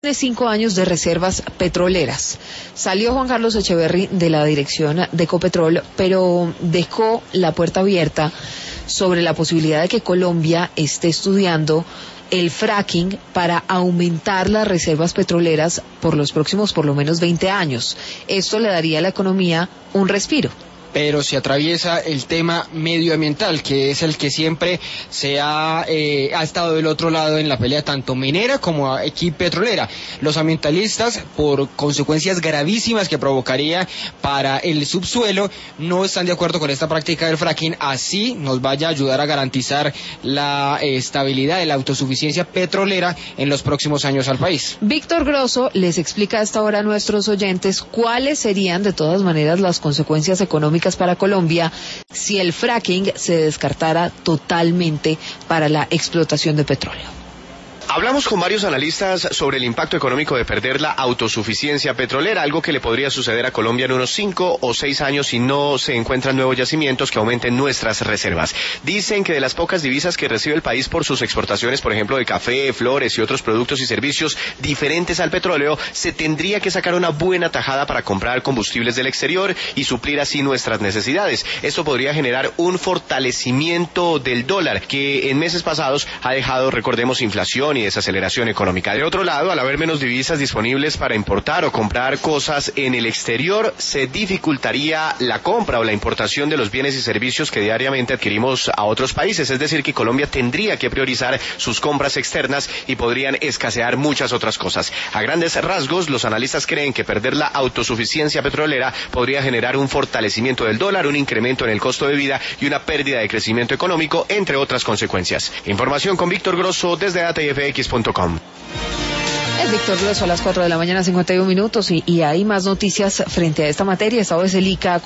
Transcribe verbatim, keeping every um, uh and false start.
De cinco años de reservas petroleras. Salió Juan Carlos Echeverry de la dirección de Ecopetrol, pero dejó la puerta abierta sobre la posibilidad de que Colombia esté estudiando el fracking para aumentar las reservas petroleras por los próximos por lo menos veinte años. Esto le daría a la economía un respiro. Pero se atraviesa el tema medioambiental, que es el que siempre se ha, eh, ha estado del otro lado en la pelea, tanto minera como aquí petrolera. Los ambientalistas, por consecuencias gravísimas que provocaría para el subsuelo, no están de acuerdo con esta práctica del fracking, así nos vaya a ayudar a garantizar la eh, estabilidad de la autosuficiencia petrolera en los próximos años al país. Víctor Grosso les explica a esta hora a nuestros oyentes cuáles serían de todas maneras las consecuencias económicas para Colombia si el fracking se descartara totalmente para la explotación de petróleo. Hablamos con varios analistas sobre el impacto económico de perder la autosuficiencia petrolera, algo que le podría suceder a Colombia en unos cinco o seis años si no se encuentran nuevos yacimientos que aumenten nuestras reservas. Dicen que de las pocas divisas que recibe el país por sus exportaciones, por ejemplo, de café, flores y otros productos y servicios diferentes al petróleo, se tendría que sacar una buena tajada para comprar combustibles del exterior y suplir así nuestras necesidades. Esto podría generar un fortalecimiento del dólar, que en meses pasados ha dejado, recordemos, inflación y desaceleración económica. De otro lado, al haber menos divisas disponibles para importar o comprar cosas en el exterior, se dificultaría la compra o la importación de los bienes y servicios que diariamente adquirimos a otros países. Es decir, que Colombia tendría que priorizar sus compras externas y podrían escasear muchas otras cosas. A grandes rasgos, los analistas creen que perder la autosuficiencia petrolera podría generar un fortalecimiento del dólar, un incremento en el costo de vida y una pérdida de crecimiento económico, entre otras consecuencias. Información con Víctor Grosso desde A T F X punto com. Es Víctor Grosso a las cuatro de la mañana, cincuenta y un minutos, y, y hay más noticias frente a esta materia. Esta vez el I C A